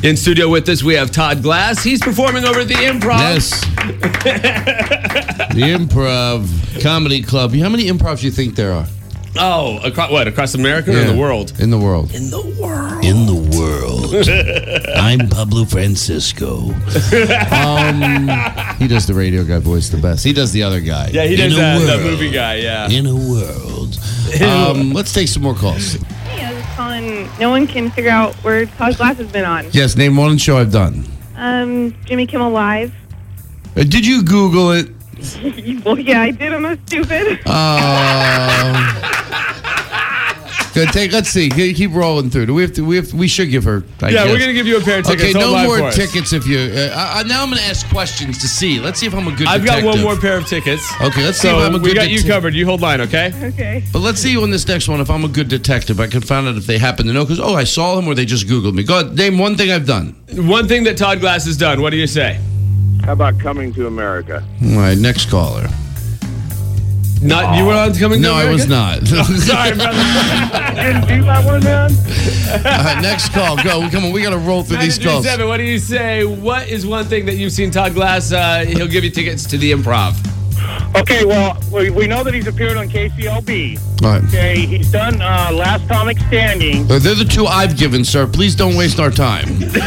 In studio with us, we have Todd Glass. He's performing over at the Improv. Yes. The Improv Comedy Club. How many improvs do you think there are? Oh, across America or in the world? In the world. In the world. In the world. I'm Pablo Francisco. He does the radio guy voice the best. He does the other guy. Yeah, he does the movie guy, yeah. In a world. Let's take some more calls. Hey, I was calling. No one can figure out where Todd Glass has been on. Yes, name one show I've done. Jimmy Kimmel Live. Did you Google it? Well, yeah, I did. I'm not stupid. Good. Let's see. Keep rolling through. We should give her. I guess. We're gonna give you a pair of tickets. Okay, no more for tickets if you. Now I'm gonna ask questions to see. Let's see if I'm a good. I've detective. got one more pair of tickets. Okay, let's see if I'm a good. We got you covered. You hold line, okay? Okay. But let's see on this next one if I'm a good detective. I can find out if they happen to know because I saw him or they just Googled me. Go ahead, name one thing I've done. One thing that Todd Glass has done. What do you say? How about Coming to America? All right, next caller. Not you were on Coming to America? No, I was not. Sorry, brother. You didn't do that one, man? All right, next call. Go. Come on, we got to roll through these calls. 937, what do you say? What is one thing that you've seen Todd Glass? He'll give you tickets to the Improv. Okay, well, we know that he's appeared on KCLB. All right. Okay, he's done Last Comic Standing. They're the two I've given, sir. Please don't waste our time.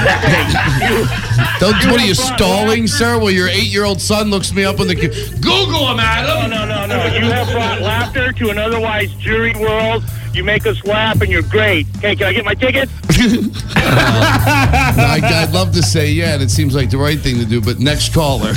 What are you stalling, sir? Well, your 8-year-old son looks me up on the Google him, Adam. No. You have brought laughter to an otherwise dreary world. You make us laugh, and you're great. Okay, can I get my ticket? I'd love to say yeah, and it seems like the right thing to do, but next caller.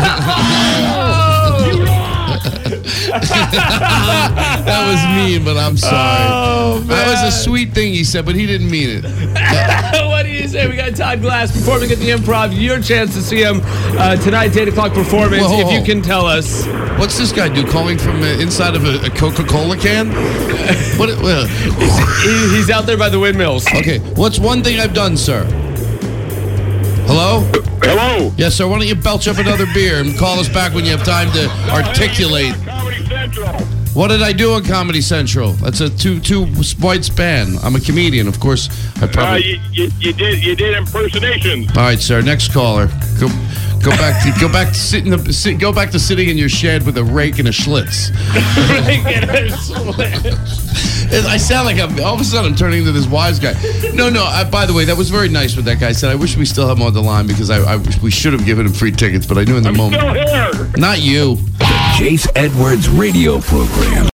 That was mean, but I'm sorry. Oh, man. That was a sweet thing he said, but he didn't mean it. What do you say? We got Todd Glass performing at the Improv. Your chance to see him tonight, 8 o'clock performance. Whoa. If you can tell us. What's this guy do? Calling from inside of a Coca-Cola can? He's out there by the windmills. Okay, what's one thing I've done, sir? Hello? Hello. Yes, sir. Why don't you belch up another beer and call us back when you have time to articulate. Comedy Central. What did I do on Comedy Central? That's a two wide span. I'm a comedian, of course. I probably. You did impersonations. All right, sir. Next caller. Go back to sitting in your shed with a rake and a Schlitz. I sound like all of a sudden I'm turning into this wise guy. No. By the way, that was very nice what that guy said. I wish we still have him on the line because we should have given him free tickets, but I knew in the moment. Still here. Not you. The Chase Edwards Radio Program.